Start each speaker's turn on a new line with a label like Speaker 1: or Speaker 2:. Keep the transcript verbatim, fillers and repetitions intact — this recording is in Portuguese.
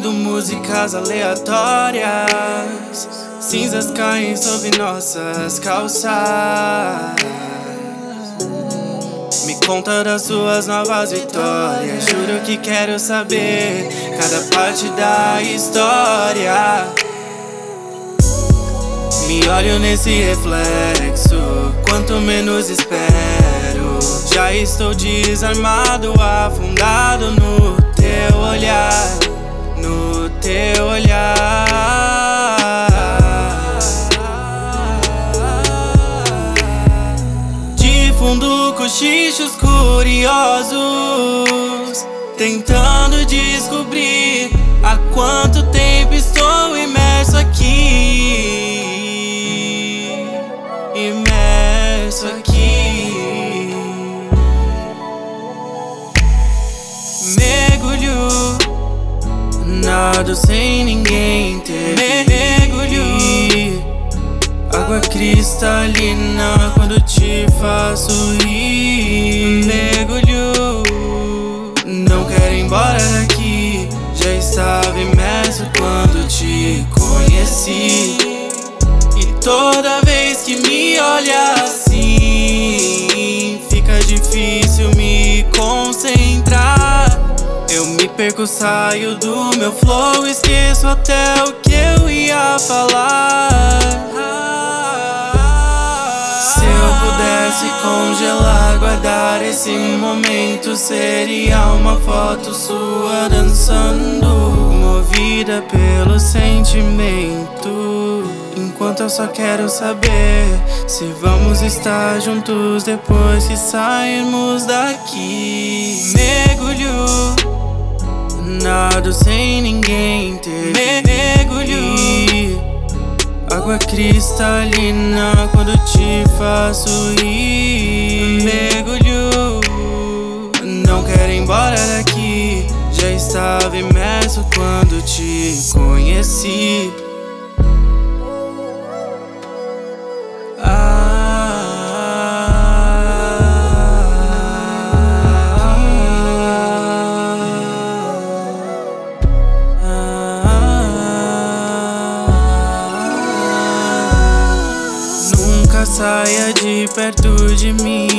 Speaker 1: ouvindo músicas aleatórias. Cinzas caem sobre nossas calças. Me conta das suas novas vitórias. Juro que quero saber cada parte da história. Me olho nesse reflexo, quanto menos espero. Já estou desarmado, afundado no teu olhar, no teu olhar. De fundo, cochichos curiosos, tentando descobrir há quanto tempo estou imerso aqui, imerso aqui. Mergulho, nado sem ninguém ter mergulho. Água cristalina quando te faço rir. Mergulho, não quero ir embora daqui. Já estava imerso quando te conheci. E toda vez que me olha assim, fica difícil me concentrar. Eu me perco, saio do meu flow, esqueço até o que eu ia falar. Se eu pudesse congelar, guardar esse momento, seria uma foto sua dançando, movida pelo sentimento. Enquanto eu só quero saber se vamos estar juntos depois que sairmos daqui. Mergulho, nado sem ninguém ter mergulho. Água cristalina quando te faço rir. Mergulho, não quero ir embora daqui. Já estava imerso quando te conheci. Saia de perto de mim.